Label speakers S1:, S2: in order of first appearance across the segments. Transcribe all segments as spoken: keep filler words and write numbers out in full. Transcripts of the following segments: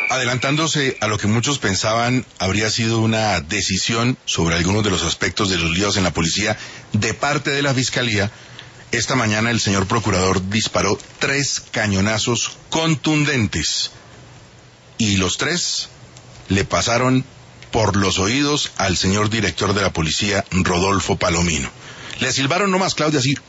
S1: Adelantándose a lo que muchos pensaban habría sido una decisión sobre algunos de los aspectos de los líos en la policía de parte de la Fiscalía, esta mañana el señor procurador disparó tres cañonazos contundentes y los tres le pasaron por los oídos al señor director de la policía, Rodolfo Palomino. Le silbaron nomás, Claudia, así.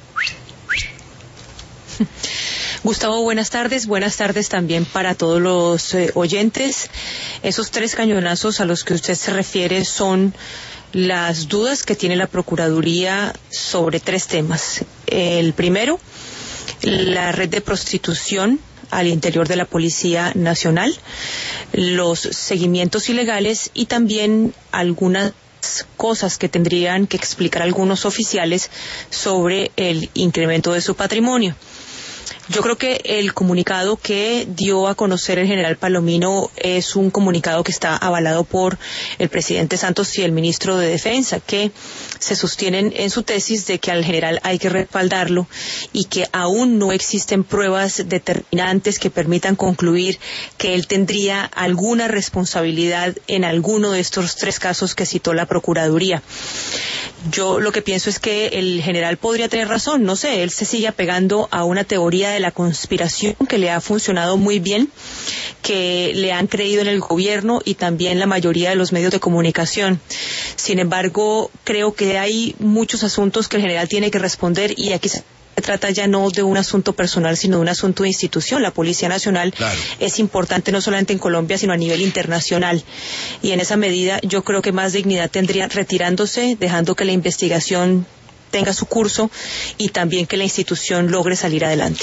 S2: Gustavo, buenas tardes. Buenas tardes también para todos los eh, oyentes. Esos tres cañonazos a los que usted se refiere son las dudas que tiene la Procuraduría sobre tres temas. El primero, la red de prostitución al interior de la Policía Nacional, los seguimientos ilegales y también algunas cosas que tendrían que explicar algunos oficiales sobre el incremento de su patrimonio. Yo creo que el comunicado que dio a conocer el general Palomino es un comunicado que está avalado por el presidente Santos y el ministro de Defensa, que se sostienen en su tesis de que al general hay que respaldarlo y que aún no existen pruebas determinantes que permitan concluir que él tendría alguna responsabilidad en alguno de estos tres casos que citó la Procuraduría. Yo lo que pienso es que el general podría tener razón, no sé, él se sigue apegando a una teoría de la conspiración que le ha funcionado muy bien, que le han creído en el gobierno y también la mayoría de los medios de comunicación. Sin embargo, creo que hay muchos asuntos que el general tiene que responder y aquí se trata ya no de un asunto personal, sino de un asunto de institución. La Policía Nacional claro. es importante no solamente en Colombia, sino a nivel internacional. Y en esa medida yo creo que más dignidad tendría retirándose, dejando que la investigación tenga su curso y también que la institución logre salir adelante.